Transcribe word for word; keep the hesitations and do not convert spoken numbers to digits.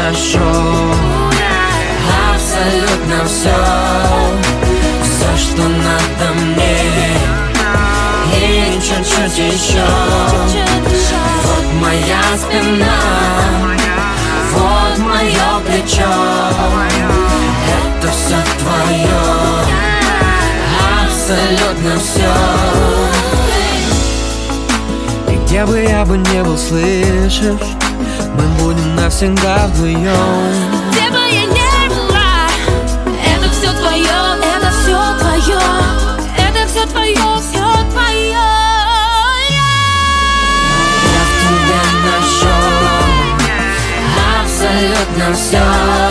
нашел абсолютно все, все, что надо мне, и чуть-чуть еще. Вот моя спина, вот мое плечо, это все твое, абсолютно все. И где бы я бы не был, слышишь, мы будем навсегда вдвоем. Где бы я ни была, это все твое, это все твое, это все твое, все твое. Я в тебе нашел абсолютно все.